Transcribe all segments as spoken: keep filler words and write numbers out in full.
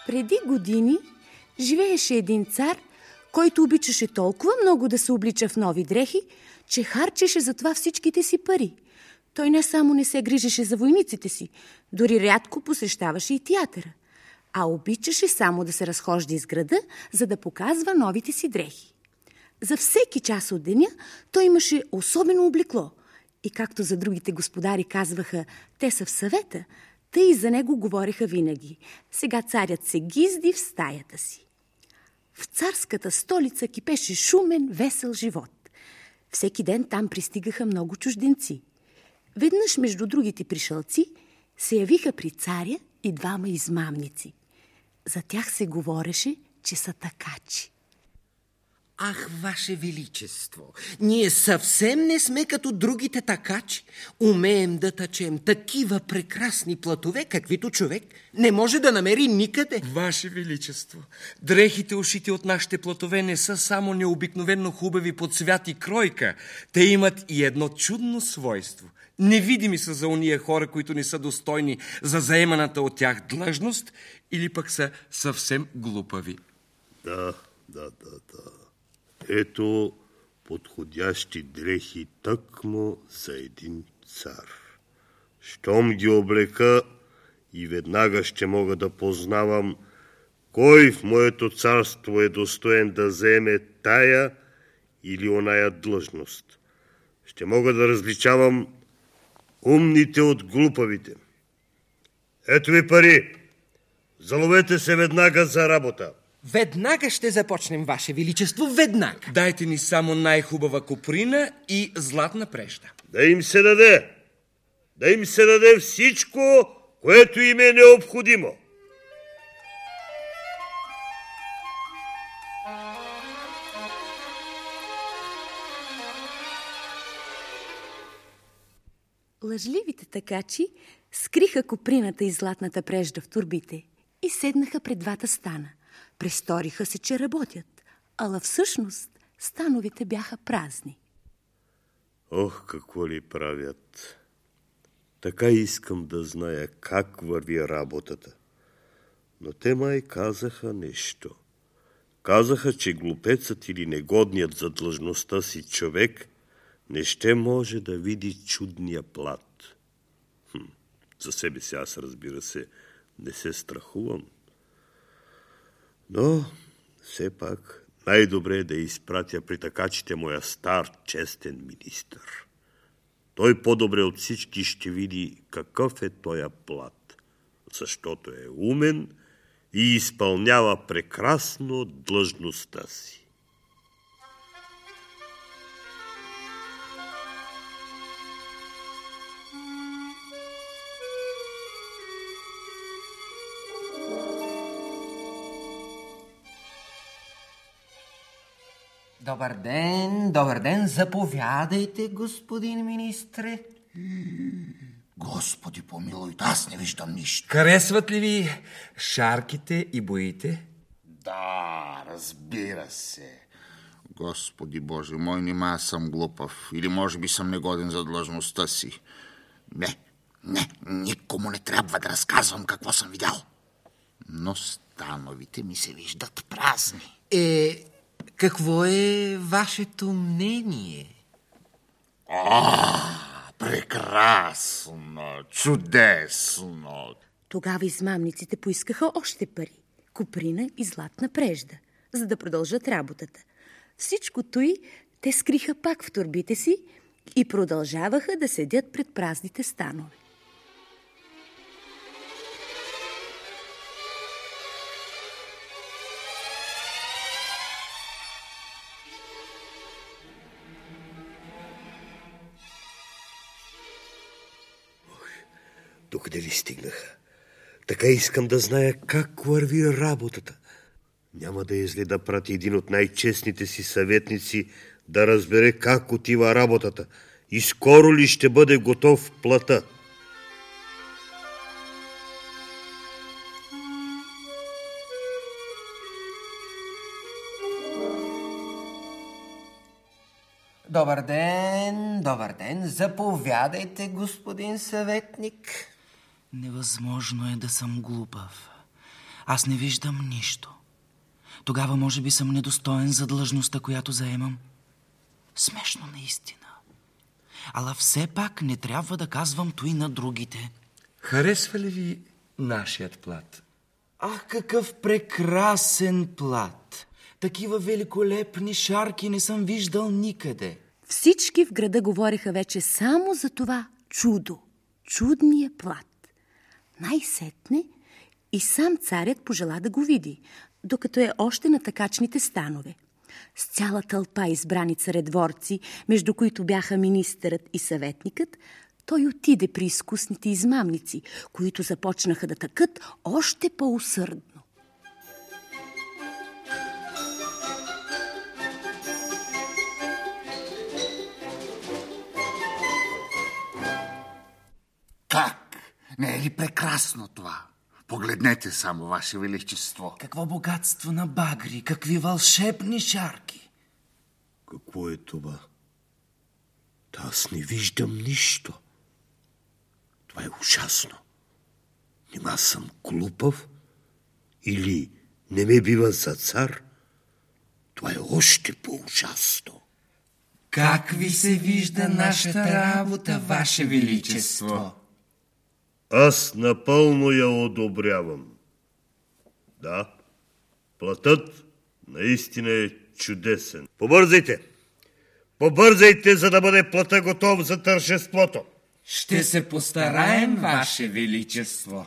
Преди години живееше един цар, който обичаше толкова много да се облича в нови дрехи, че харчеше за това всичките си пари. Той не само не се грижеше за войниците си, дори рядко посещаваше и театъра, а обичаше само да се разхожда из града, за да показва новите си дрехи. За всеки час от деня той имаше особено облекло и както за другите господари казваха, те са в съвета, тъй и за него говореха винаги. Сега царят се гизди в стаята си. В царската столица кипеше шумен, весел живот. Всеки ден там пристигаха много чужденци. Веднъж между другите пришълци се явиха при царя и двама измамници. За тях се говореше, че са такачи. Ах, Ваше Величество, ние съвсем не сме като другите такачи. Умеем да тъчем такива прекрасни платове, каквито човек не може да намери никъде. Ваше Величество, дрехите, ушити от нашите платове, не са само необикновено хубави по цвят и кройка. Те имат и едно чудно свойство. Невидими са за уния хора, които не са достойни за заеманата от тях длъжност или пък са съвсем глупави. Да, да, да, да. Ето подходящи дрехи тъкмо за един цар. Щом ги облека и веднага ще мога да познавам кой в моето царство е достоен да заеме тая или оная длъжност. Ще мога да различавам умните от глупавите. Ето ви пари. Заловете се веднага за работа. Веднага ще започнем, Ваше Величество, веднага. Дайте ни само най-хубава коприна и златна прежда. Да им се даде. Да им се даде всичко, което им е необходимо. Лъжливите такачи скриха коприната и златната прежда в торбите и седнаха пред двата стана. Престориха се, че работят, ала всъщност становите бяха празни. Ох, какво ли правят! Така искам да зная как върви работата. Но те май казаха нещо. Казаха, че глупецът или негодният за длъжността си човек не ще може да види чудния плат. Хм, за себе си аз, разбира се, не се страхувам. Но все пак най-добре е да изпратя при такачите моя стар, честен министър. Той по-добре от всички ще види какъв е тоя плат, защото е умен и изпълнява прекрасно длъжността си. Добър ден, добър ден, заповядайте, господин министре. Господи помилуй, аз не виждам нищо. Харесват ли ви шарките и боите? Да, разбира се. Господи Боже мой, нима аз съм глупав или може би съм негоден за длъжността си. Не, не, никому не трябва да разказвам какво съм видял. Но становите ми се виждат празни. Е, какво е вашето мнение? А, прекрасно, чудесно. Тогава измамниците поискаха още пари, коприна и златна прежда, за да продължат работата. Всичкото и те скриха пак в торбите си и продължаваха да седят пред празните станове. Докъде ли стигнаха? Така искам да зная как върви работата. Няма да е зле да прати един от най-честните си съветници да разбере как отива работата и скоро ли ще бъде готов плата. Добър ден, добър ден. Заповядайте, господин съветник. Невъзможно е да съм глупав. Аз не виждам нищо. Тогава може би съм недостоен за длъжността, която заемам. Смешно наистина. Ала все пак не трябва да казвам той на другите. Харесва ли ви нашият плат? Ах, какъв прекрасен плат! Такива великолепни шарки не съм виждал никъде. Всички в града говореха вече само за това чудо, чудния плат. Най-сетне и сам царят пожела да го види, докато е още на такачните станове. С цяла тълпа избрани царедворци, между които бяха министърът и съветникът, той отиде при изкусните измамници, които започнаха да тъкат още по-усърдно. Как? Не е ли прекрасно това? Погледнете само, Ваше Величество. Какво богатство на багри, какви вълшебни шарки. Какво е това? Та аз не виждам нищо. Това е ужасно. Нима съм глупав? Или не ме бива за цар? Това е още по-ужасно. Как ви се вижда нашата работа, Ваше Величество? Аз напълно я одобрявам. Да, платът наистина е чудесен. Побързайте! Побързайте, за да бъде плата готов за тържеството. Ще се постараем, Ваше Величество.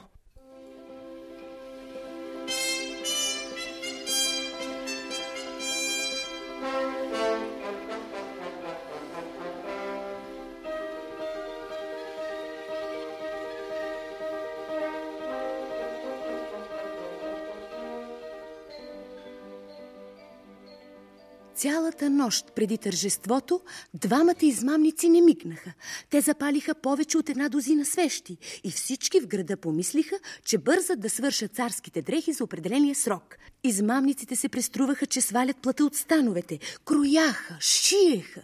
Цялата нощ преди тържеството двамата измамници не мигнаха. Те запалиха повече от една дозина свещи и всички в града помислиха, че бързат да свършат царските дрехи за определения срок. Измамниците се преструваха, че свалят плата от становете, крояха, шиеха.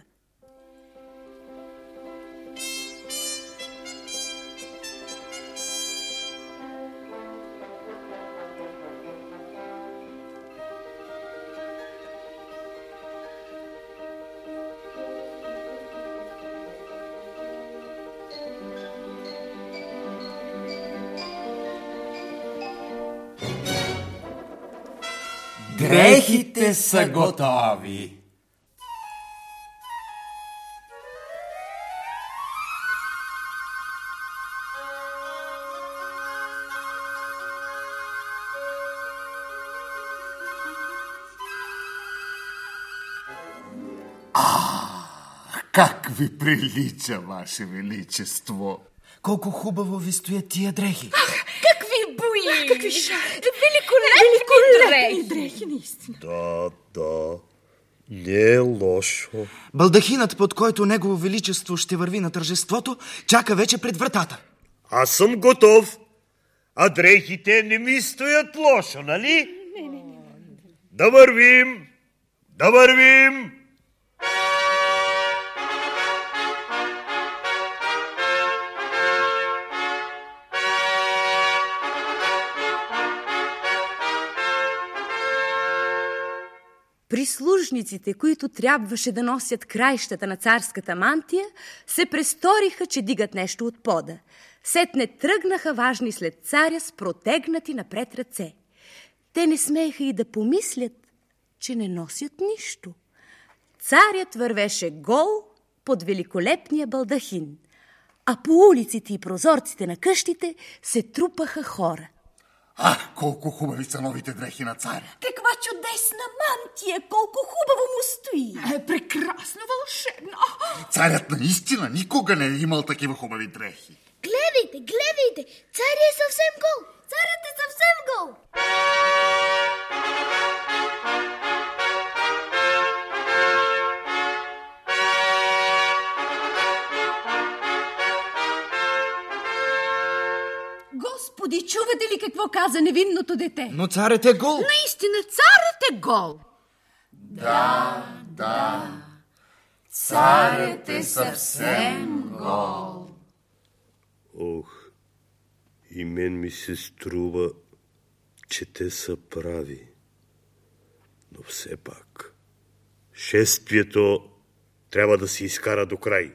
Дрехите са готови. Как ви прилича, Ваше Величество? Колко хубаво ви стоят тия дрехи. Какви бои! Какви шарки! Великолепни дрехи, наистина. Да, да, не е лошо. Балдахинът, под който Негово Величество ще върви на тържеството, чака вече пред вратата. Аз съм готов, а дрехите не ми стоят лошо, нали? Не, не, не. Да вървим, да вървим! Прислужниците, които трябваше да носят краищата на царската мантия, се престориха, че дигат нещо от пода. Сетне тръгнаха важни след царя с протегнати напред ръце. Те не смееха и да помислят, че не носят нищо. Царят вървеше гол под великолепния балдахин, а по улиците и прозорците на къщите се трупаха хора. Ах, колко хубави са новите дрехи на царя! Каква чудесна мантия! Колко хубаво му стои! Е, прекрасно, вълшебно! Царят наистина никога не е имал такива хубави дрехи. Гледайте, гледайте! Царят е съвсем гол! Царят е съвсем гол! Господи, чувате ли какво каза невинното дете? Но царят е гол. Наистина, царят е гол. Да, да. Царят е съвсем гол. Ох, и мен ми се струва, че те са прави. Но все пак, шествието трябва да се изкара до край.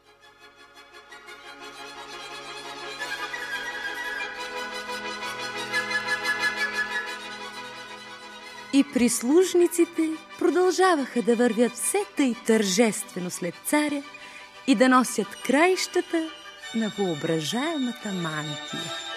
И прислужниците продължаваха да вървят все тъй тържествено след царя и да носят краищата на въображаемата мантия.